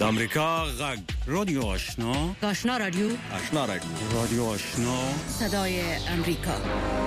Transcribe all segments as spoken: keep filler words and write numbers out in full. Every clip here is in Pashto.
امریکا غږ رادیو آشنا آشنا رادیو آشنا رادیو رادیو آشنا صدای امریکا.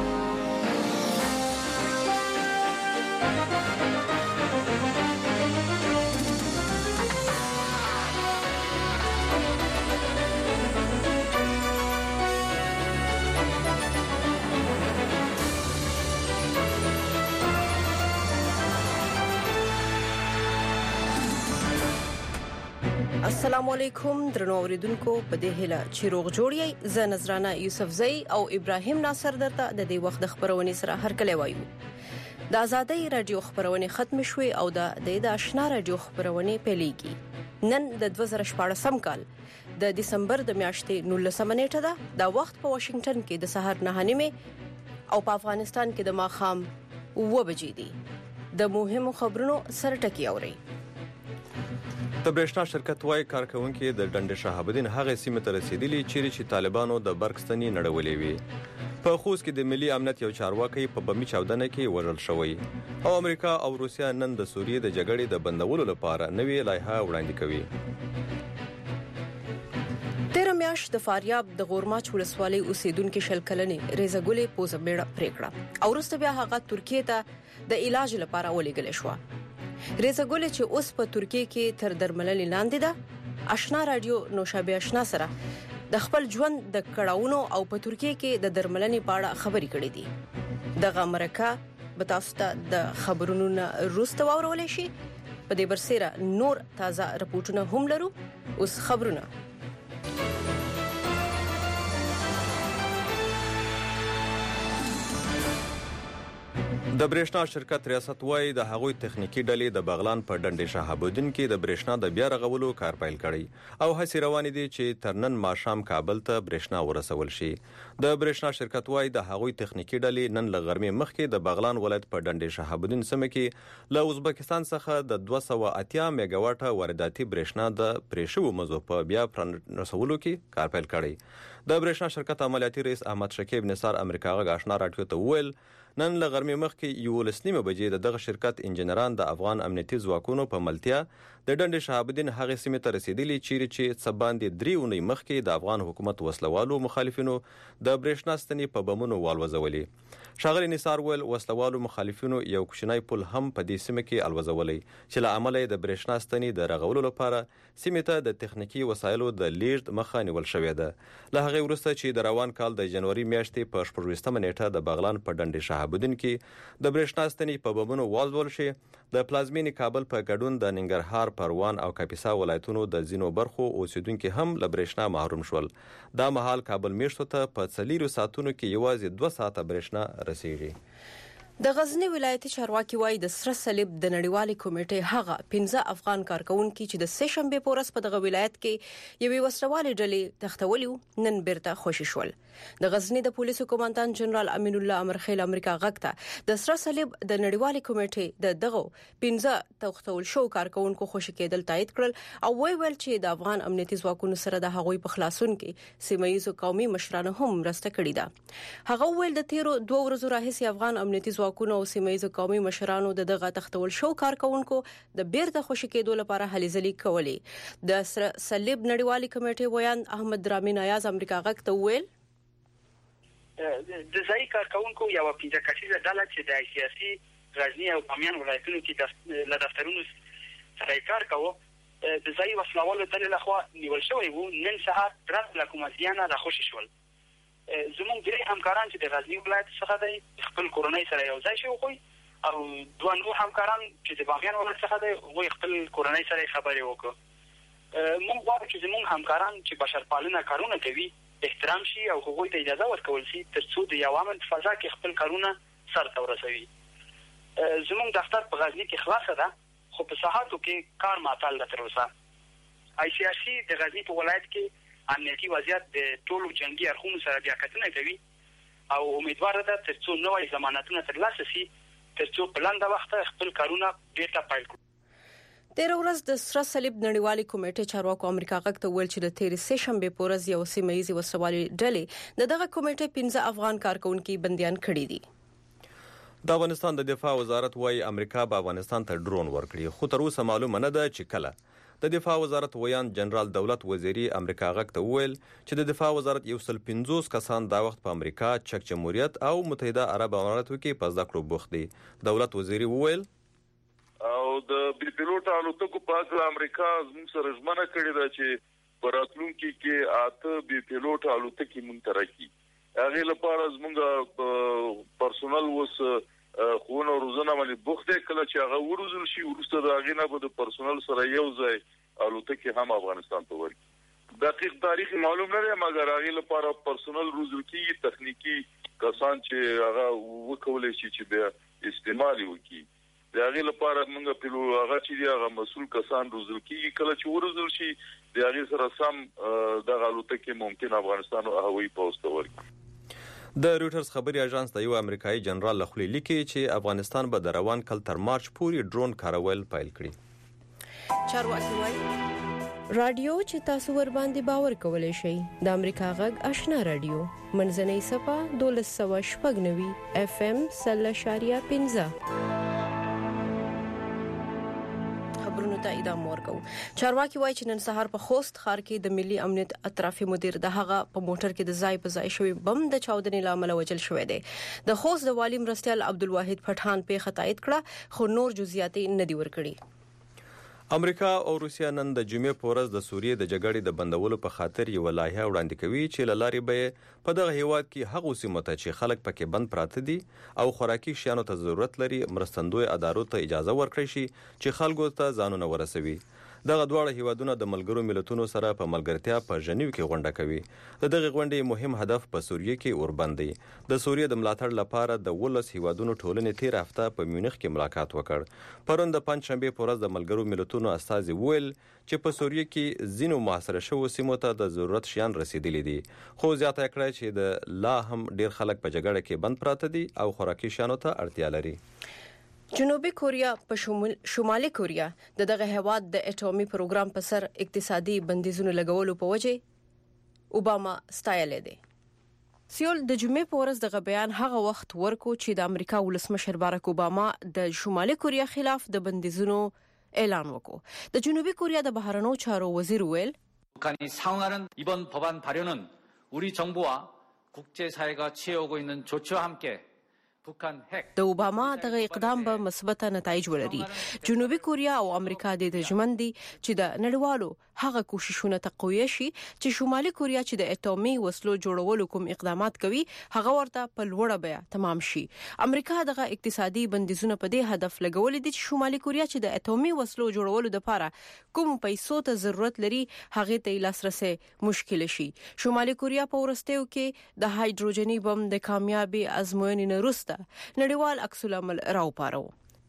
السلام علیکم درنو اوریدونکو په دې هله چې روغ جوړی ز نظرانه یوسفزئی او ابراهیم ناصر درته د دې وخت خبرونه سره هرکلی وایو. د آزادۍ رادیو خبرونه ختم شوې او د د آشنا رادیو خبرونه پیلېږي. نن د دوه زره شپاړسم کال د دسمبر د میاشتې نولسمه نیټه ده. د وخت په واشنگټن کې د سحر نه نیمه او په افغانستان کې د ماښام اوه بجې دي. د مهمو خبرونو سرټکی اوري. د برېښنا شرکت وايي کارکونکو د ډنډ شهاب الدین هغه سیمه ته رسیدلی چیرې چې طالبانو د برکستنی نړولې وي. په خوست کې د ملي امنیت یو چارواکي په بمي چاودنه کې وژل شوی او امریکا او روسیا نن د سوریې د جګړې د بندولو لپاره نوې لایحه وړاندې کوي. تیر میاشت د فاریاب د غورماچ ولسوالۍ اوسیدونکو شل کلنې ریزګولې پوزبېړه پریکړه او وروسته بیا هغه ترکیه ته د علاج لپاره ولېږل شو. ریزګولې چې اوس په ترکیه کې تر درملنې لاندې ده. آشنا رادیو نوشابه آشنا سره د خپل ژوند د کړهونو او په ترکیه کې د درملنې په اړه خبرې کړې دي. دغه مرکه به تاسو ته د خبرونو وروسته واورول شي. په دې برسېره نور تازه راپورټونه هم لرو. اوس خبرونه. د برېښنا شرکت ریاست وايي د هغوی تخنیکی ډلې د بغلان په ډنډ شهاب الدین کې د برېښنا د بیا رغولو کار پیل کړی او هڅې روانې دي چې تر نن ماښام کابل ته برېښنا ورسول شي. د برېښنا شرکت وايي د هغوی تخنیکی ډلې نن ل غرمې مخکې د بغلان ولایت په ډنډ شهاب الدین سیمه کې له ازبکستان څخه د دوه سوه اتیا میگا واټه وارداتي برېښنا د پریشو مزو په بیا رسولو کې کار پیل کړی. د برېښنا شرکت عملیاتي رئیس احمد شکیب نثار امریکا غږ آشنا رادیو ته وویل نن له غرمې مخکې یولس نیمه بجې د دغه شرکت انجنیران د افغان امنیتي ځواکونو په ملتیا د ډنډ شهاب الدین هغه سیمه ته رسیدلی چیرې چې څه باندې درې اونۍ مخکې د افغان حکومت وسلوالو مخالفینو د برېښنا ستنې په بمونو والوزولې. ښاغلي نثار ویل وسلوالو مخالفینو یو کوچنی پل هم په دې سیمه کې الوزولې چې له امله د برېښنا ستنې د رغولو لپاره سیمه ته د تخنیکی وسایلو د لیږد مخه نیول شوې ده. له هغه وروسته چې د روان کال د جنوري میاشتې په شپږویشتمه نیټه د بغلان په ډنډ شهاب الدین کې د برېښنا ستنې په بمونو والوزول شي. د پلازمینې کابل په ګډون د ننګرهار، پروان او کاپیسا ولایتونو د ځینو برخو اوسیدونکو هم له برېښنا محروم شول. دا مهال کابل میشتو ته په څلورو ساعتونو کې یوازې دوه ساعته برېښنا رسیږي. د غزنی ولایتي چارواکي وایي د سره صلیب د نړیوالې کمیټې هغه پنځه افغان کارکونکو چې د سه شنبه پورس په دغه ولایت کې یوې وسلوالې ډلې تختولیو نن بیرته خوشی شول. د غزنی د پولیسو کمانډان جنرال امین الله امرخیل امریکا غږ ته د سره صلیب د نړیوالې کمیټې د دغه پنځه تختول شو کارکونکو خوشی کېدل تایید کړل او وی ویل چې د افغان امنیتي ځواکونو سره د هغوی په خلاصون کې سیمه ییزو قومي مشرانو هم مرسته کړې ده. هغه ویل د تیرو دوه ورځو راهیسې افغان امنیتي ځواکونو او سیمه ییزو قومي مشرانو د دغه تختول شو کارکونکو د بیرته خوشی کېدو لپاره هلې ځلې کولې. د سره صلیب نړیوالې کمیټې ویان احمد درامي نایاز امریکا غږ ته ویل د ځای کارکونکو یو پنځه کسیزه ډله چې د سیاسي غزنی او بامیان ولایتونو کې د دفترونو سره کار کوي د ځای وسلوالو ډلې لخوا نیول شوی وو. نن سهار درس له کومه ځیانه راخوشي شول. زموږ درې همکاران چې د غزنی ولایت څخه دی خپل کورنۍ سره یو ځای شوی خو او دوه نور همکاران چې د بامیان ولایت څخه دی وو خپل کورنۍ سره خبرې وکړو. موږ غواړو چې زموږ همکاران چې بشرپالنه کارونه کوي احترام شي او هغوی ته اجازه ورکول شي ترڅو د یو امن فضا کې خپل کارونه سرته ورسوي. زموږ دفتر په غزنی کې خلاص ده خو په ساحاتو کې کار معطل ده تر اوسه. آی سی آر سی د غزنی په ولایت کې امنیتي وضعیت د ټولو جنگي اړخونو سره بیا کتنه کوي او امیدوار ده ترڅو نوې ضمانتونه ترلاسه شي ترڅو په لنډه وخت خپل کارونه بیرته پیل کړي. تیر ورځ د سره صلیب نړیوالې کمیټې چارواکو امریکا غږ ته ویل چې د تیر سه شنبه پورز یو سیمه ییزه وسلوالې ډلې د دغه کمیټې پنځه افغان کارکونکو بنديان کړي دي. د افغانستان د دفاع وزارت وايي امریکا به افغانستان ته ډرون ورکړي خو تر اوسه معلومه نه ده چې کله. د دفاع وزارت ویان جنرال دولت وزیری امریکا غږ ته وویل چې د دفاع وزارت یو سل پنځوس کسان دا وخت په امریکا، چک جمهوریت او متحده عرب اماراتو کې په زده کړو بوخت دي. دولت وزیری وویل او د بي پيلوټ الوتکو په اړه امریکا زموږ سره ژمنه کړې ده چې په راتلونکي کې اته بي پيلوټ الوتکې منترکي. هغه لپاره زموږ پرسونل وس خونه روزنه باندې بوخت کله چې هغه ورزول شي ورسته د هغه نه به د پرسونل سره یو ځای الوتکې هم افغانستان ته ورکړي. دقیق تاریخ معلوم نه دی مګر هغه لپاره پرسونل روزل کیږي، تخنیکی کسان چې هغه وکولای شي چې به استعمال وکړي. د هغه لپاره موږ په هغه چې هغه مسؤل کسان روزل کیږي کله چې ورزول شي د هغه سره سم د الوتکې ممکن افغانستان او هوایي پوسټ ورکړي. د رويټرز خبري اژانس د یو امریکایي جنرال لخوا لیکي چې افغانستان به د روان کال تر مارچ پورې ډرون کارول پیل کړي. چارواکي وايي رادیو چې تاسو ور باندې باور کولای شئ د امریکا غږ آشنا رادیو منځنۍ صفه دولس سوه شپږ نوي اف ام سل شاریه پنځه. خبرونو ته ادامه ورکو. چارواکي وايي چې نن سهار په خوست ښار کې د ملي امنیت اطرافي مدیر د هغه په موټر کې د ځای په ځای شوی بم د چاودنې لامل وجل شوی دی. د خوست د والی مرستیال عبدالواحد پټان په خطایت کړه خو نور جزئیات نه دی ورکړي. امریکا او روسیا نن د جمعې په ورځ د سوریې د جګړې د بندولو په خاطر یو لایحه وړاندې کوي چې لاري به په دغه هیواد کې هغه سیمه ته چې خلک پکې بند پراته دي او خوراکي شیانو ته ضرورت لري مرستندوی ادارو ته اجازه ورکړي شي چې خلکو ته ځانونه ورسوي. دغه دواړه هیوادونه د ملګرو ملتونو سره په ملګرتیا په ژنیو کې غونډه کوي. د دغه غونډې مهم هدف په سوریې کې اوربند دی. د سوریې د ملاتړ لپاره د ولس هیوادونو ټولنې تیر هفته په میونخ کې ملاقات وکړ. پرون د پنځشنبه په ورځ د ملګرو ملتونو استازي ویل چې په سوریې کې ځینو محاصره شوو سیمو ته د ضرورت شیان رسیدلي دي، خو زیاته کړه چې د لا هم ډیر خلک په جګړه کې بند پراته دي او خوراکي شیانو ته اړتیا لري. جنوبي کوریا په شمول شمالي کوریا د دغه هواد د اټومي پروګرام په سر اقتصادي بندیزونو لګولو په وجه اوباما ستایلې دي. سیول د جمعې په ورځ دغه بیان هغه وخت ورکو چې د امریکا ولسمشر باراک اوباما د شمالي کوریا خلاف د بندیزونو اعلان وکړ. د جنوبي کوریا د بهرنیو چارو وزیر ویل 북한이 사용하는 이번 법안 발효는 우리 정부와 국제사회가 취해오고 있는 조치와 함께 د اوباما دغه اقدام به مثبت نتایج ولري. جنوبي کوریا او امریکا د دژمن دي چې د نړیوالو هغه کوششونه تقویه شي چې شمالي کوریا چې د اټومي وسلو جوړولو کوم اقدامات کوي هغه ورته په لوړه بیه تمام شي. امریکا دغه اقتصادي بندیزونه په دې هدف لګولې دي چې شمالي کوریا چې د اټومي وسلو جوړولو لپاره کوم پیسو ته ضرورت لري هغه ته لاسرسي مشکل شي. شمالي کوریا په ورستیو کې د هایدروجني بم د کامیابی ازموینې نه وروسته نړیوال عکس العمل راوپارو.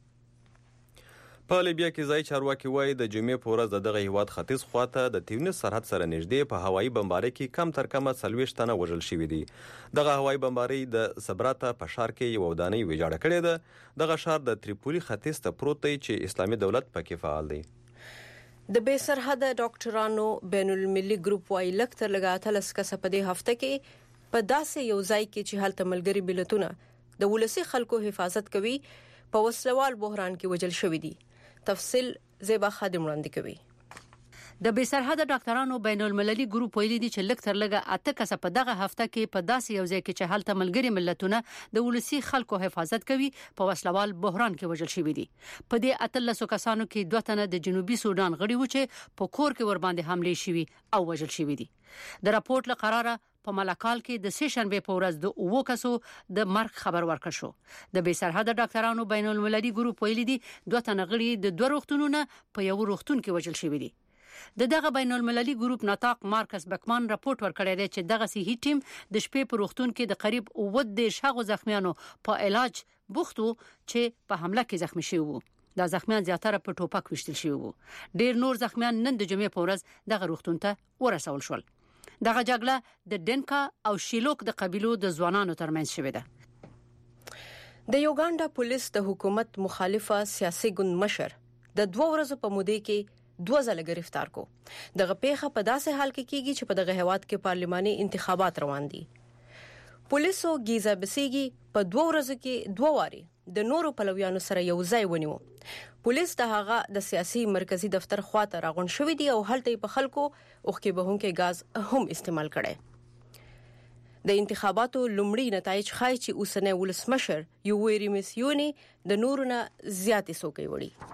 په لیبیا کې ځای چارواکي وایي د جمعې په ورځ دغه هیواد ختیځ خواته د تیونس سرحد سره نږدې په هوایي بمبارۍ کې کم تر کمه څلوېښت تنه وژل شوي دي. دغه هوایي بمبارۍ د سبراتا په ښار کې یو ودانۍ ویجاړه کړې ده. دغه ښار د تریپولي ختیځ ته پروت دی چې اسلامي دولت پکې فعال دی. د بې سرحده ډاکټرانو بین المللي ګروپ وايي لکتر لګا اتلس کسه په دې هفته کې په داسې یو ځای کې چې هلته ملګري ملتونه د ولسی خلکو حفاظت کوي په وسلوال بحران کې وجل شوی دي. تفصیل زیبا خادم وړاندې کوي. د بې سرحده ډاکټرانو بین المللي ګروپ ویلي دي چې لکتر لګه اته کسه په دغه هفته کې په داسې یو ځای کې چې هلته ملګري ملتونه د ولسی خلکو حفاظت کوي په وسلوال بحران کې وجل شوی دي. په دې اتلسو کسانو کې دوه تنه د جنوبي سودان غړي و چې په کور کې ور باندې حمله شوي او وجل شوی دي. د راپورټ له قراره په ملکال کې د سه شنبه په ورځ د اوو کسو د مرګ خبر ورکړ شو. د بې سرحده ډاکټرانو بین المللي ګروپ ویلي دي دوه تنه غړي د دوه روغتونونو په یو روغتون کې وجل شوی دي. د دغه بین المللي ګروپ نطاق مارکس بکمان راپورټ ورکړی دی چې دغه صحي ټیم د شپې په روغتون کې د قریب اووه دېرش هغو زخمیانو په علاج بوخت وو چې په حمله کې زخمی شوي وو. دا زخمیان زیاتره په ټوپک وشتل شوي وو. ډیر نور زخمیان نن د جمعې په ورځ دغه روغتون ته ورسول شول. دغه جګړه د ډنکا او شیلوک د قبیلو د ځوانانو ترمنځ شوې ده. د یوګاندا پولیس د حکومت مخالفه سیاسي ګوند مشر د دوه ورځې په موده کې دوه ځله گرفتار کو. دغه پیښه په داسې حال کې کیږي چې په دغه هیواد کې پارلماني انتخابات روان دي. پولیسو گیزا بسیږي په دوه ورځو کې دوه واري د نورو پلویانو سره یو ځای ونیو. پولیس د هغه د سیاسي مرکزی دفتر خواته راغون شوې دي او هلته په خلکو اوخکې بهونکې غاز هم استعمال کړي. د انتخاباتو لومړی نتایج ښایي چې اوسنی ولسمشر یووری مسیونی د نورو نه زیاتې څوکۍ وړي.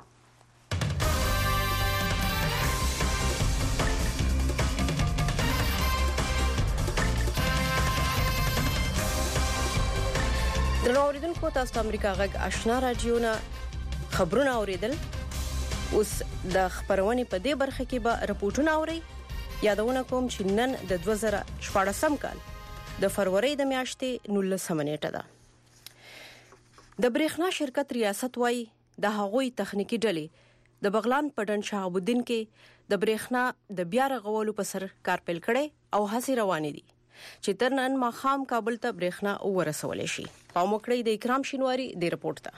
درنو اوریدونکو، تاسو ته امریکا غږ آشنا رادیو نه خبرونه اوریدل. اوس د خبرونې په دې برخه کې به راپورټونه اوري. یادونه کوم چې نن د دوه زره شپاړسم کال د فروری د میاشتې نولسمه نیټه ده. د برېښنا شرکت ریاست وايي د هغوی تخنیکی ډلې د بغلان په ډنډ شهاب الدین کې د برېښنا د بیا رغولو په سر کار پیل کړي او هڅې روانې دي چې تر نن ماښام کابل ته برېښنا ورسول شي. پام وکړئ د اکرام شینواری د رپورت ته.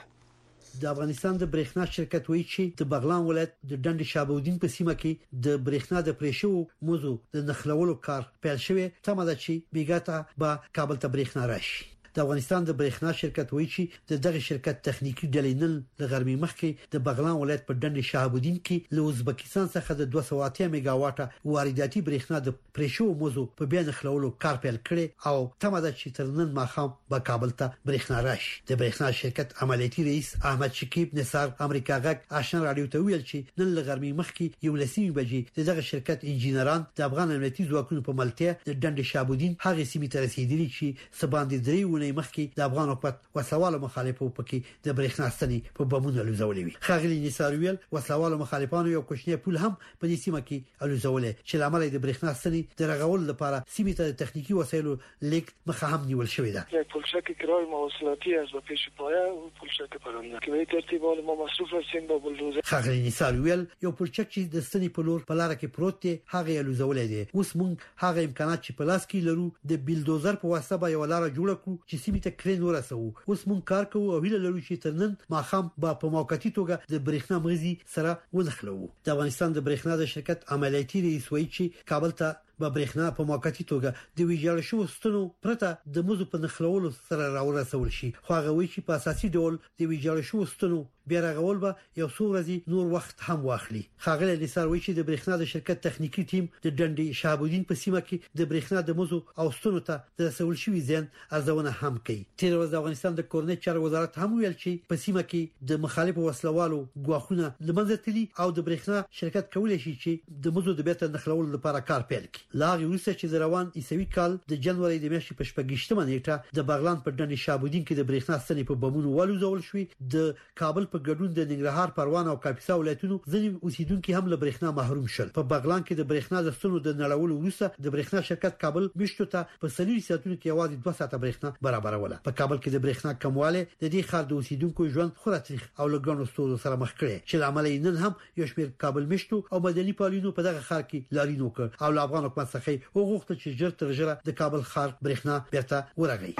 د افغانستان د برېښنا شرکت وایي چې د بغلان ولایت د ډنډ شهاب الدین په سیمه کې د برېښنا د پرېښو موضوع د نخلولو کار پیل شوی. تمه ده چې بیګاته به کابل ته برېښنا راشي. د افغانستان د برېښنا شرکت وایي چې د دغه شرکت تخنیکی ډلې نن د غرمې مخکې د بغلان ولایت په ډنډ شهاب الدین کې له ازبکستان څخه د دوه سوه اتیا میگا واټه وارداتي برېښنا د پرېښو موضوع په بیان خلولو کار پیل کړي او تمه ده چې تر نن ماښام به کابل ته برېښنا راشي. د برېښنا شرکت عملیاتي رئیس احمد شکیب نثار امریکا غږ آشنا رادیو ته ویل چې نن له غرمې مخکې یو لسمه بجې دغه شرکت انجینران د افغان امنیتي ځواکونو په ملتیا د ډنډ شهاب الدین هغه سیمې ته رسیدلي چې سباندې درې مخکې د افغان حکومت وسوالو مخالفو پکې د برېښنا ستنې په بمونو لوزولې وي. خاغلی نثار ویل وسوالو مخالفانو یو کوچنی پول هم په دې سیمه کې الوزولې چې لامل د برېښنا ستنې د رغول لپاره سیمه ته تخنیکی وسایلو لیک مخه هم نیول شوې ده. یک پولشک کرای مواصلاتی از به پیش پایه و پولشک پرنده که به ترتیب حال ما مصروف هستیم با بولدوزر. خاغلی نثار ویل یو پولشک چې د ستنې په لور په لار کې پروت دی هغه الوزولې دی. اوس موږ هغه امکانات چې په لاس کې لرو د بلدوزر په واسطه به یو لار جوړ کړو چې سیمه ته کرین ورسو. اوس مونږ کار کوو او هیله لرو چې تر نن ماښام به په موقتی توګه د برېښنا مغزي سره ونخلو. د افغانستان د برېښنا د شرکت عملیاتي رئیس وایي چې کابل ته به برېښنا په موقتی توګه د ویجاړ شو ستنو پرته د موضوع په نخلولو سره راورسول شي. خو هغه وایي چې په اساسي ډول د ویجاړ شو ستنو بیا رغول به یو څو ورځې نور وخت هم واخلي. خاغلی نثار وایي چې د برېښنا د شرکت تخنیکی ټیم د ډنډ شهاب الدین په سیمه کې د برېښنا د موضوع او ستنو ته د رسول شوی زیان ارزونه هم کوي. تیر ورځ د افغانستان د کورنۍ چارو وزارت هم ویل چې په سیمه کې د مخالفو وسلوالو ګواښونه لمنځه تللي او د برېښنا شرکت کولای شي چې د موضوع د بیرته نخلولو لپاره کار پیل کړي. لا وروسته چې د روان عیسوي کال د جنوري د میاشتې په شپږشتمه نیټه د بغلان په ډنډ شهاب الدین کې د برېښنا ستنې په بمونو والوزول شوې. د کابل په ګډون د ننګرهار، پروان او کاپیسا ولایتونو ځینې اوسیدونکو هم له برېښنا محروم شول. په بغلان کې د برېښنا د ستنو د نړولو وروسته د برېښنا شرکت کابل میشتو ته په سلوي ساعتونو کې یوازې دوه ساعته برېښنا برابروله. په کابل کې د برېښنا کمواله د دې خار د اوسیدونکو ژوند خورا تاریخ او لګونو ستورو سره مخ کړي چې عملی نن هم یو شمېر کابل میشتو او مدني پالینو په دغه خار کې لارینو کړ او افغان حکومت څخه وغوښتل چې ژر تر ژره د کابل خار برېښنا بیرته ورغی.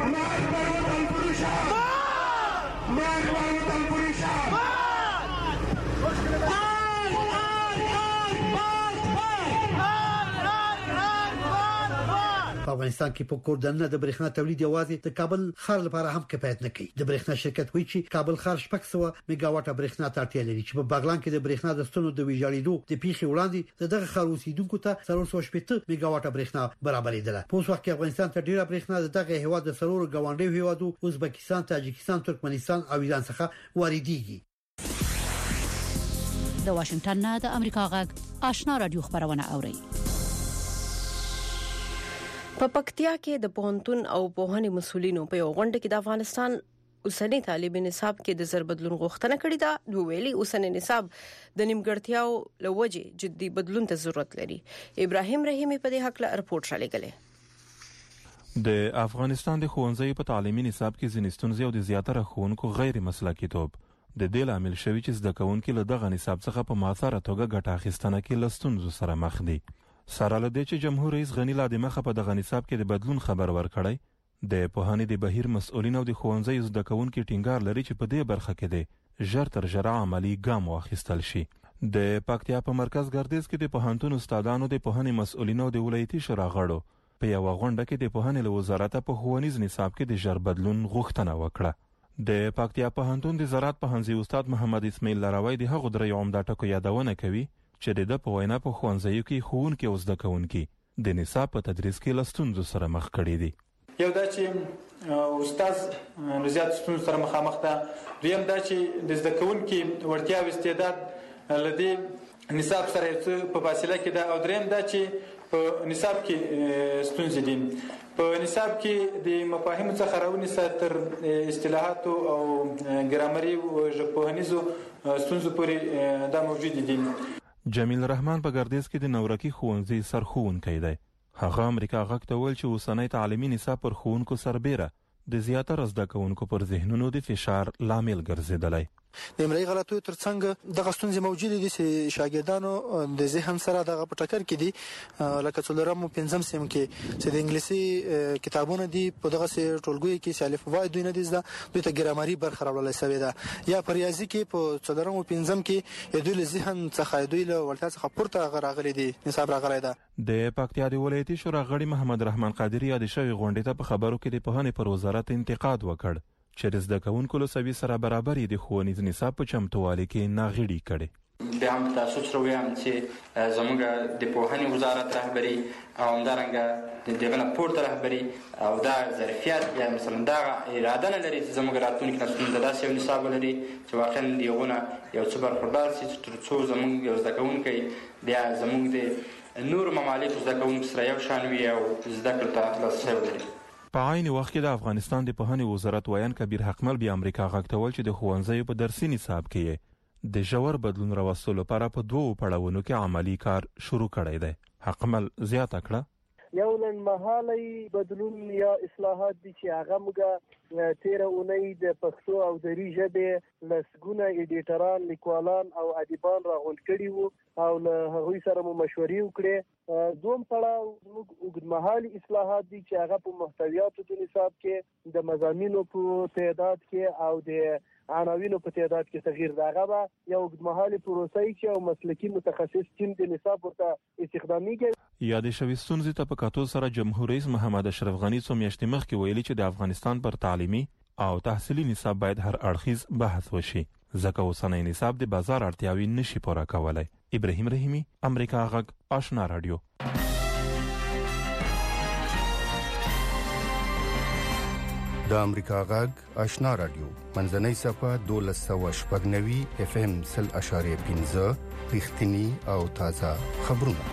په افغانستان کې په کوردنه د برېښنا تولید یوازې د کابل خار لپاره هم کفایت نه کوي. د برېښنا شرکت وایي چې کابل خار شپږ سوه میگا واټه برېښنا ته اړتیا لري چې په بغلان کې د برېښنا د ستنو د ویجاړېدو د پیښې وړاندې دغه خار اوسیدونکو ته څلور سوه شپږ میگا واټه برېښنا برابرېدله. په اوس وخت کې افغانستان ته ډیره برېښنا د دغه هیواد د سرور ګاونډي هیوادو ازبکستان، تاجکستان، ترکمنستان او ایران څخه واردېږي. د واشنگټن نه د امریکا غږ آشنا رادیو خبرونه اوري. په پکتیا کې د پوهنتون او پوهنې مسولینو په یو غونډه کې د افغانستان اوسنی تعلیمي نصاب کې د زر بدلون غوښتنه کړې ده. دوی ویلي اوسنی نصاب د نیمګړتیاو لوجې جدي بدلون ته ضرورت لري. ابراهیم رحیمی په دې حق له رپورټ را لګلې. د افغانستان د ښوونځیو په تعلیمي نصاب کې ځینې ستونزې او د زیاتره ښوونکو غیر مسلکي توب د دې لامل شوی چې زده کوونکي له دغه نصاب څخه په مؤثره توګه ګټه اخیستنه کې له ستونزو سره مخ دي. سره له دې چې جمهور رئیس غنی لا د مخه په دغه نصاب کې د بدلون خبر ورکړی، د پوهنې د بهیر مسؤلین او د ښوونځیو زده کوونکي ټینګار لري چې په دې برخه کې د ژر تر ژره عملی ګام واخیستل شي. د پکتیا په مرکز ګردیز کې د پوهنتون استادانو، د پوهنې مسؤلین او د ولایتي شورا غړو په یو غونډه کې د پوهنې له وزارت په ښوونیز نصاب کې د ژر بدلون غوښتنه وکړه. د پکتیا پوهنتون د زراعت پوهنځي استاد محمد اسماعیل لاروی د هغو درې عمده ټکو یادونه کوي چې د په وینا په ښوونځیو کې ښوونکي او زده کوونکي د نصاب په تدریس کې له ستونزو سره مخ کړي دي. یو دا چې استاد زیات ستونزو سره مخامخ ده، دویم دا چې د زده کوونکي وړتیا او استعداد لدی نصاب سره په فاصله کې ده، او دریم دا چې په نصاب کې ستونزې دي. په نصاب کې د مفاهیمو څخه راونیسه تر اصطلاحاتو او ګرامري او ژبپوهنیزو ستونزو پورې دا موجود دي. جمیل رحمان په ګردیز کې د نورکی ښوونځي سرښوونکی دی. هغه امریکا غږ ته ویل چې اوسنی تعلیمي نصاب پر ښوونکو سربیره د زیاتره زده کوونکو پر ذهنونو د فشار لامل ګرځېدلی. د املایي غلطیو ترڅنګ دغه ستونزې موجودې دي چې شاګردانو د ذهن سره دغه په ټکر کې دي، لکه څلورم او پنځم سیم کې چې د انګلیسي کتابونه دي په دغه ټولګیو کې چې الف وای دوی نه دي زده، دوی ته ګرامري برخه راوړل شوې ده، یا په ریاضي کې په څلورم او پنځم کې دوی له ذهن څخه دوی له وړتیا څخه پورته راغلي دي، نصاب راغلی ده. د پکتیا د ولایتي شورا غړي محمد رحمان قادری یاد شوی غونډې ته په خبرو کې د پوهنې پر وزارت انتقاد وکړ چې د زده کوونکو له سوي سره برابري د ښوونیز نصاب په چمتووالي کې ناغېړي کړي. بیا هم تاسو سره وایم چې زموږ د پوهنې وزارت رهبري او همدارنګه دغه نه پورته رهبري او دا ظرفیت یا مثلا دا اراده نه لري چې زموږ راتلونکي نسلونه د داسې یو نصاب ولري چې واقعا د یوونه یو څه برخوردار شي تر څو زموږ یو زده کوونکی بیا زموږ د نورو ممالکو زده کوونکو سره یو شان وي او زده کړو ته لاسرسی ولري. په عین وخت کې د افغانستان د پوهنې وزارت ویان کبیر حقمل بیا امریکا غږ ته ویل چې د ښوونځیو په درسي نصاب کې د ژور بدلون راوستلو لپاره په دوو پړاوونو کې عملی کار شروع کړی دی. حقمل زیاته کړه یو لنډمهالی بدلون یا اصلاحات دي چې هغه موږ تیره اونۍ د پښتو او دري ژبې لسګونه ایډیټران، لیکوالان او ادیبان راغونډ کړي وو او له هغوی سره مو مشورې وکړې. دوم پړاو زموږ اوږدمهالي اصلاحات دي چې هغه په محتویاتو د نصاب کې د مضامینو په تعداد کې او د عناوینو په تعداد کې تغییر ده. هغه به یو اوږدمهالي پروسه چې او مسلکي متخصص ټیم د نصاب ورته استخدامېږي. یادې شوې ستونزې ته په کتو سره جمهور رئیس محمد اشرف غني څو میاشتې مخکې ویلي چې د افغانستان پر تعلیمي او تحصیلي نصاب باید هر اړخیز بحث وشي ځکه اوسنی نصاب د بازار اړتیاوې نشي پوره کولی. ابراهیم رحیمی، امریکا غږ، آشنا رادیو. د امریکا غږ آشنا رادیو منځنۍ صفه دولس سوه شپږ نوي اف ام سل اشاریه پنځه رښتینی او تازه خبرونه.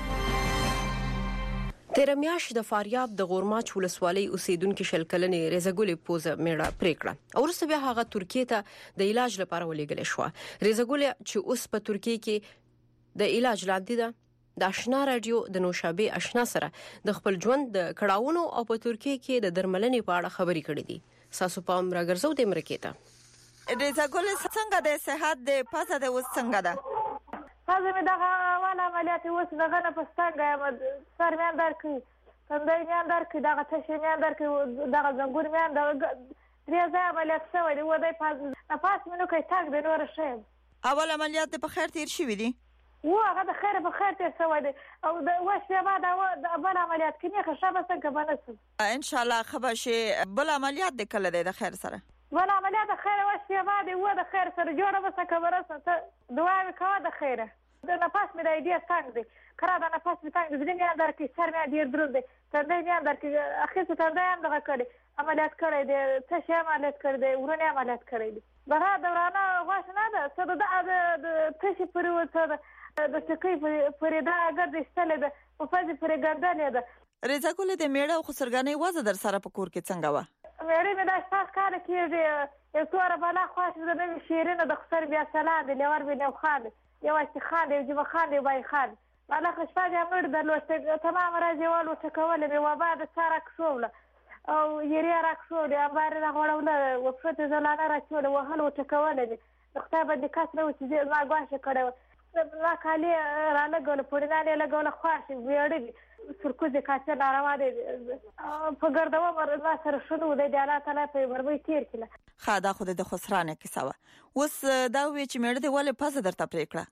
تیر میاشت د فاریاب د غورماچ ولسوالۍ اوسیدونکو شل کلنې رضاګل پوزه میړه پریکړه او ورسره بیا هغه ترکیه ته د علاج لپاره ولېږل شو. رضاګل چې اوس په ترکیه کې د علاج لاندې ده د آشنا رادیو د نوشابه آشنا سره د خپل ژوند د کړهونو او په ترکیه کې د درملنې په اړه خبرې کړې دي. ساسو پام راګرځو د امریکا ته. رضاګل څنګه د صحت د پاسه د وس څنګه ده؟ هغه مې دغه اول عملیات اوس دغه نه پستانګه سر مې اندر کړ، څنګه مې اندر کړ، دغه تشه مې اندر کړ، دغه زنګور مې اندر درې ځای عملیات شوی دی. و دای پاس پاس مې نو کوي تاګ د نور شیم. اول عملیات په خیر تیر شوی دی؟ و هغه د خیر په خیر تیر شوی دی او د وښه بعد د بل عملیات کې نه خشابه څنګه بنسم ان شاء الله خبر شي. بل عملیات د کله دی د خیر سره؟ بل عملیات د خیر وښه بعد و د خیر سره جوړه وسه خبره ته دعا وکړه د خیره. د نفس مې د ایډیا څنګه دی کرا د نفس مې څنګه د دې اندر کې سر مې ډیر درود دی تر دې اندر کې اخر څه تر دې اندر کړی عملیات کړی دی څه عملیات کړی دی ورونه عملیات کړی دی. بغا دورانه غوښ نه ده څه د د تشي پرې وته د سکي پرې دا اگر د استل ده په فاز پرې ګرځلې ده. رضاګل د میړه او خسرګانې وازه در سره په کور کې څنګه و؟ مېړه مې دا تاسو کار کېږي یو څوره بلا خوښ د نوې شیرینه د خسر بیا سلام دی لور بیا خان یو است خان دی جبه خان دی بای خان بالا خوشفاده امر د لوسته تمام راځي والو ټکول به و بعد سره کښول او یری راکښول امبار راغړول و فته زلانه راچول و هلو ټکول دي خطابه د کاس نو چې ما غواشه کړو ما کالي را لګول پړناله لګول خواش ویړي سرکوزه کاڅه ناروا دي په ګردو مر ما سره شنو د الله تعالی په وربي تیر کله خا دا خود د خسرانه کیسه اوس دا وی چې مړ دی ولې پزه درته پریکړه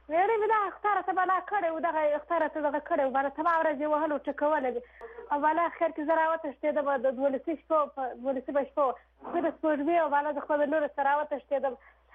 مېړه مې دغه اختاره ته بلا کړی و دغه اختاره ته دغه کړی و بالا تمام ورځ یې وهلو ټکولی دی او بالا اخر کې زه راوتښتېدم د دولسي شپه په دولسي شپه زه د سپوږمۍ او بالا د خپل لورې سره راوتښتېدم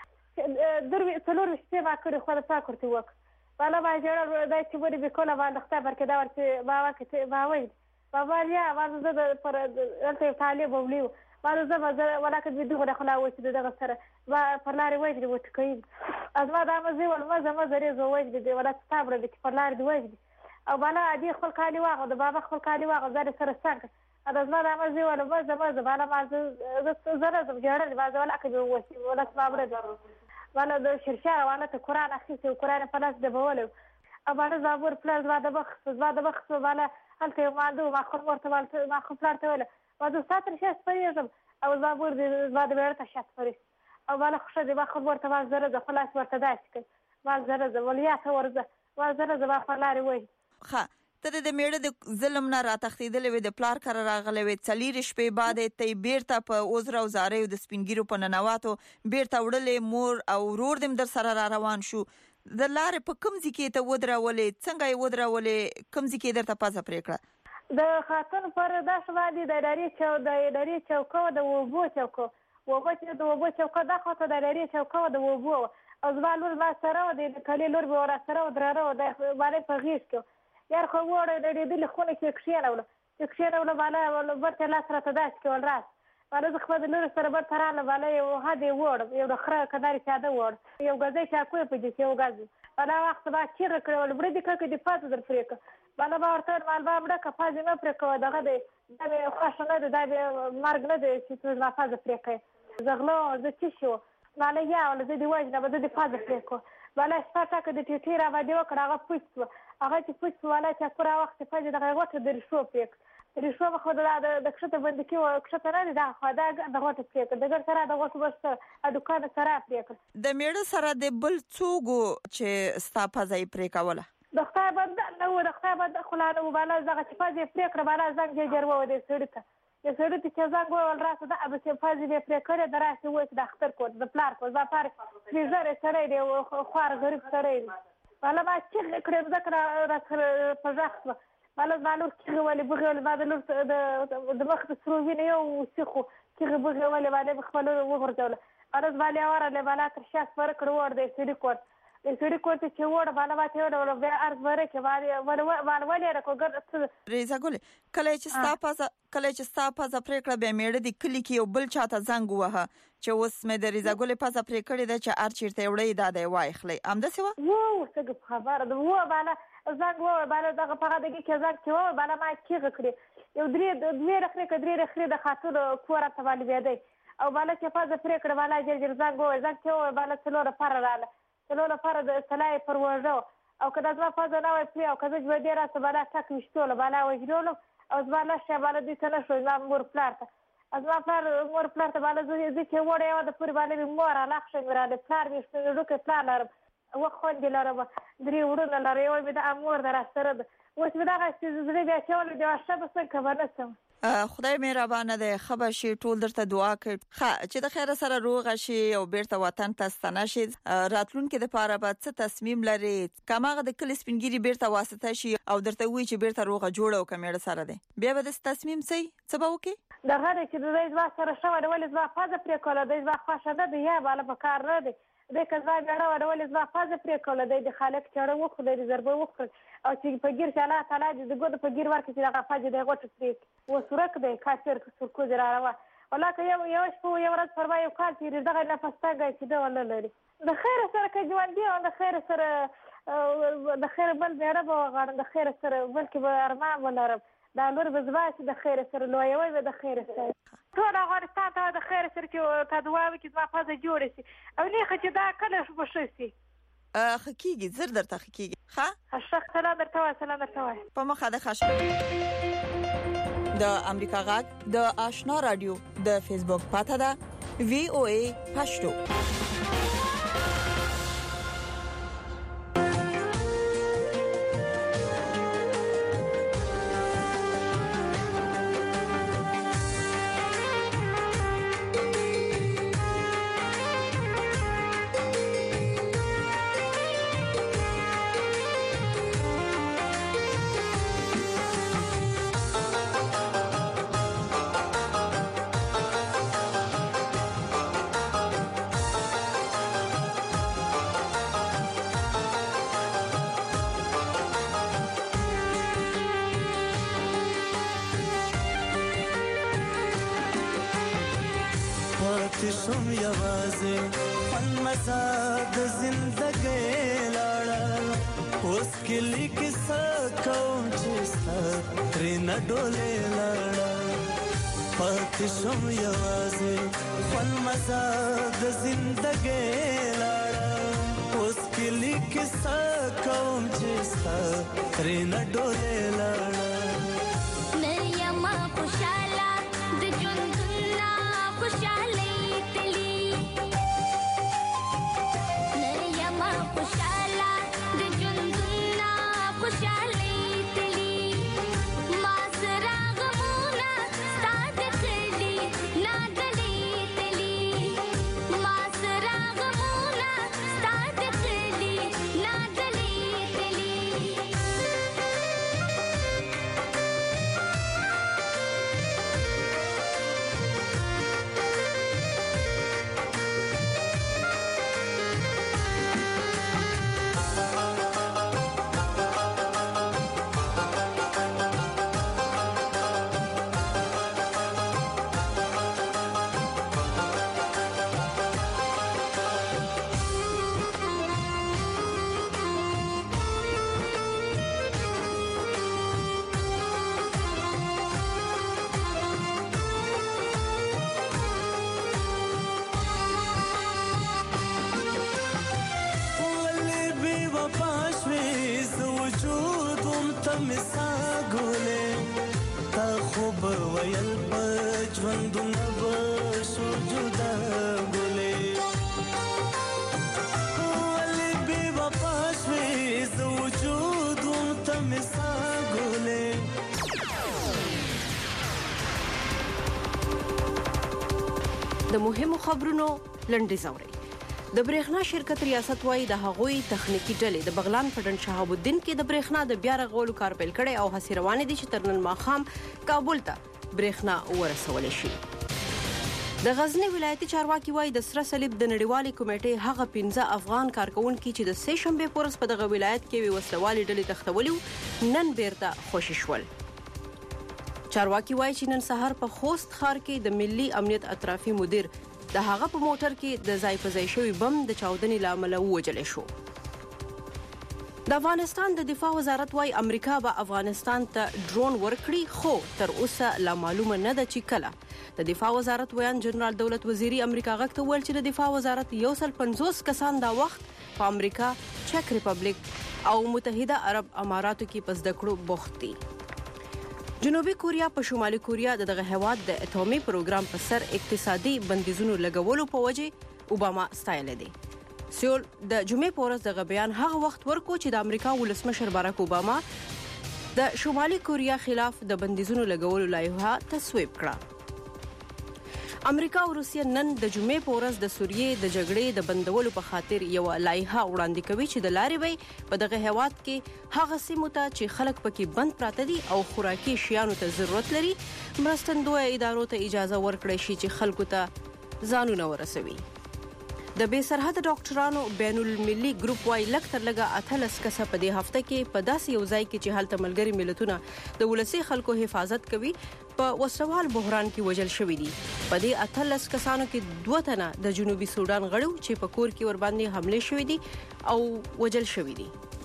څلور ویشت شپې ما کړې خو د پاک ورته وکړ بالا ما ژړل دا چې ولې بېکوله باندې خدای برکې دا ورته بابا کې ما ویل بابا یا ما زه د پر دلته یو طالب وملي و ما زه به زه ولکه دې دغه خلا وچې دغه سره ما پر لارې وجدي وټکوي از ما دا مزه ول مزه مزه ریزو وجدي دی ولا ستابره دې پر لارې دی وجدي او بالا دې خپل کالي واغه د بابا خپل کالي واغه زړه سره څنګه از ما دا مزه ول مزه مزه بالا ما زه زره زه جوړل ما زه ولکه دې وسی ولا ستابره دی بالا د شرشاره والا ته قران اخیسته قران په لاس د بوله او بالا زابور پلاس بالا بخ بالا بخ بالا هلته ما دو ما خپل ورته ما خپل ورته ولا ما زه ساتر شې سپریږم او زابور دې بالا ورته شات فري او بالا خوشا دې ما خپل ورته ما زره د خلاص ورته داسې ما زره د ولیا ته ورزه ما زره د ما خلاري وای ښه ته د میړه د ظلم نه را تختیدلې وې د پلار کار راغلې وې څلیر شپې بعد ته بیرته په اوزره او زارې د سپینګیرو په ننواتو بیرته وړلې مور او ورور دم در سره را روان شو د لارې په کوم ځکه ته ودرولې څنګه یې ودرولې کوم ځکه درته پازه پریکړه د خاتون پر داس باندې د اداري چو د اداري چوکو د وبو چوکو وبو چې د وبو چوکو د خاطر د اداري چوکو د وبو او زوالور ما سره د کلی لور به ور سره دراره د باندې په غیش کې یار خو وړه د دې د خونه کې کښیناوله کښیناوله بالا ورته لاس را ته داس کې ول راس بالا زه خو د لور سره به تراله بالا یو هدي وړ یو د خره کداري ساده وړ یو غزې چا کوی په دې یو غز بالا وخت با چیر کړول بری دې کې د پات در فریک بالا با ورته مال با مړه کفاز نه پر کو دغه دې د خوښنه د مرګ نه دې چې څه ما فاز فریک زغلو زه چې شو بالا یا ول زه دې واجنه به دې فاز فریک بالا شپه کې د ټیټی را باندې وکړه هغه پوښتنه هغه چې پوښتنه والا چې پورا وخت په دې دغه وخت د رښو پریک رښو خو د د کښته باندې کې او کښته نه دا خو دا دغه وخت پریک دغه سره دغه وخت بس ا دکان سره پریک د میړه سره د بل څوګو چې ستا پځای پریکوله د خدای بند نو د خدای بند خلانه وباله زغه چې پځای پریک بالا زنګ جوړو د سړی د سړی چې زنګ ول راته د ابو چې پځای پریک کړه دراسه و چې د اختر کو د پلار کو ځا پار فریزر سره دی خوار غریب سره بالا ما چې کړم ذکر راځه په ځخ بالا بالا چې ولې بغول بالا د مخ سروي نه یو سیخو چې بغول ولې بالا خپل وګرځول ارز بالا وره له بالا تر شاس پر کړو ور د سړي کوټ د سړي کوټ چې وړ بالا ما ته وړ بیا ارز وره کې بالا بالا ولې راکو ګر ریزا ګل کله چې ستا پازه کله چې ستا پازه پرېکړه به میړه د کلی کې یو بل چاته زنګ وه چې اوس مې د ریزا ګل پازه پرېکړه ده چې ار چیرته وړې دادې وایخلې امده سیوا وو څنګه خبر ده وو بالا زنګ وو بالا دغه په هغه کې زنګ چې وو بالا ما کېږه کړې یو درې دوه رخره کډرې رخره د خاطر کور ته باندې بيدې او بالا چې پازه پرېکړه بالا جرجر زنګ وو زنګ چې وو بالا څلور پر رااله څلور پر د سلای پر وژو او کله ځما پازه نه وای پری او کله چې ودې راته بالا تک وشتول بالا وجلول او بالا شه بالا دې څه نشو ما مور پلارته از ما پر مور پلارته بالا زه چې وړه یو د پوری بالا مور علاقه غراله پلار دې څه لوکه پلان لرم وخت دې لرم درې وړونه لري یو به د امور درسره اوس به دا چې زړه بیا چول دی شپه څه خبر نشم خدای مهربانه ده خبر شي ټول درته دعا کوي ښه چې د خیر سره روغ شي او بیرته وطن ته ستنه شي راتلونکي د پاره به څه تصمیم لري کماغه د کلی سپینګيري بیرته واسطه شي او درته وی چې بیرته روغه جوړه او کمیړه سره ده بیا به د تصمیم سي څه به وکي د غره چې د دې ځوا سره شو د ولې ځوا فاز پرې کوله د ځوا خوښه ده یا بالا په کار نه ده د کزا غړا د ولې ځوا فاز پرې کوله د خالق چړه وخت د ضربه وخت او چې په ګیر چې الله تعالی د ګود په ګیر ورکې چې هغه فاج د غوټ پرې و سورک د کافر سرکو جراوه ولکه یو یو شپه یو ورځ پر وایو کال چې دغه نه پستاګه چې دا ول لري د خیر سره کې ژوند دی او د خیر سره د خیر بل بیره به غړ د خیر سره بلکې به ارمان ولرم دا نور به زما چې د خیر سره لوی وي د خیر سره ټول افغانستان ته د خیر سره چې تا دوا وکړي زما فازه جوړ شي او نه چې دا کله شو شي خکیږي زر درته خکیږي ها شخ سلام درته وای سلام درته وای په مخه د خاص د امریکا غاک د آشنا رادیو د فیسبوک پاته ده وی او ای پښتو پاتې شم یوازې خوند مزه د زندګۍ لاړه اوس کلی کیسه کوم چې ستا ترېنه ډولې لاړه پاتې شم یوازې خوند مزه د زندګۍ لاړه اوس کلی کیسه کوم چې ستا ترېنه ډولې لاړه د مهمو خبرونو لنډیز اورئ. د برېښنا شرکت ریاست وايي د هغوی تخنیکی ډلې د بغلان په ډنډ شهاب الدین کې د برېښنا د بیا رغولو کار پیل کړي او هڅې روانې دي چې تر نن ماښام کابل ته برېښنا ورسول شي. د غزنی ولایتي چارواکي وايي د سره صلیب د نړیوالې کمیټې هغه پنځه افغان کارکونکي چې د سه شنبې په ورځ په دغه ولایت کې وي وسلوالې ډلې تښتولي نن بیرته خوشي شول. چارواکي وايي چې نن سهار په خوست ښار کې د ملي امنیت اطرافي مدیر د هغه په موټر کې د ځای په ځای شوی بم د چاودنې لامل ووجل شو. د افغانستان د دفاع وزارت وايي امریکا به افغانستان ته ډرون ورکړي خو تر اوسه لا معلومه نه ده چې کله. د دفاع وزارت ویان جنرال دولت وزیری امریکا غږ ته ویل چې د دفاع وزارت یو سل پنځوس کسان دا وخت په امریکا، چک ریپبلیک او متحده عرب اماراتو کې په زده کړو بوخت دي. جنوبي کوریا په شمالي کوریا د دغه هیواد د اټومي پروګرام په سر اقتصادي بندیزونو لګولو په وجه اوباما ستایل دي. سیول د جمعې په ورځ دغه بیان هغه وخت ورکو چې د امریکا ولسمشر باراک اوباما د شمالي کوریا خلاف د بندیزونو لګولو لایحه تصویب کړه. امریکا او روسیه نن د جمعې په ورځ د سوریې د جګړې د بندولو په خاطر یو لایحه وړاندې کوي چې د لارې وي په دغه هیواد کې هغه سیمو ته چې خلک پکې بند پراته دي او خوراکي شیانو ته ضرورت لري مرستندویه ادارو ته اجازه ورکړي شي چې خلکو ته ځانونه ورسوي. د بې سرحده ډاکټرانو بین المللي ګروپ وايي لږ تر لږه اتلس کسه په دې هفته کې په داسې یو ځای کې چې هلته ملګري ملتونه د ولسي خلکو حفاظت کوي په وسوال بحران کې وژل شوي دي. په دې اتلس کسانو کې دوه تنه د جنوبي سودان غړو چې په کور کې ور باندې حمله شوې دي او وژل شوي دي.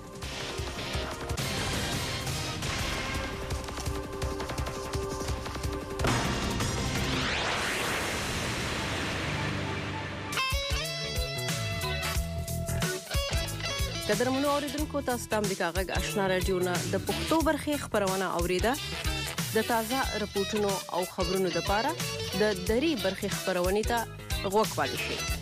قدرمنو اوریدونکو تاسو ته امریکا غږ آشنا رادیو نه د پښتو برخې خبرونه اوریده. د تازه رپورټونو او خبرونو لپاره د دری برخې خبرونه ته غوږ پاتې شئ.